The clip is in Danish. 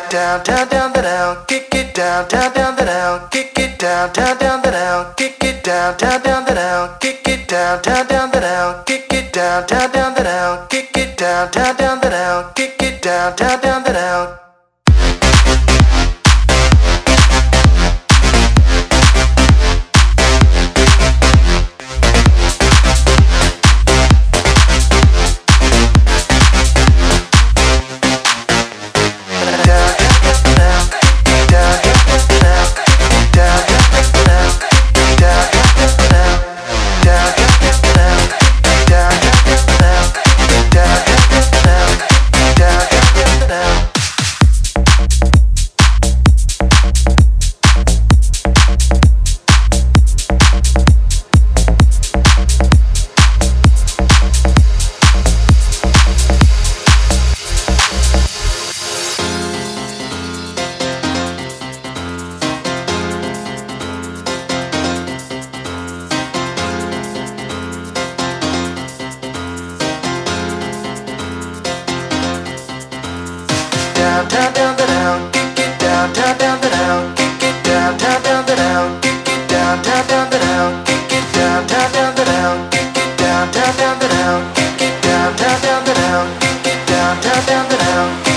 down, down, down, the down, kick it down, down, down, the down, kick it down, down, down, the down, kick it down, down, down, the down, kick it down, down, down, the down, kick it down, down, down, the down, kick it down, down, down, the down, kick it down, down, down, the down. Down, down, down, the down, kick it down, down, down, the down, kick it down, down, down, the down, kick it down, down, down, the down, kick it down, down, down, the down, kick it down, down, down, the down, kick it down, down, down, the down, kick it down, down, down, the down.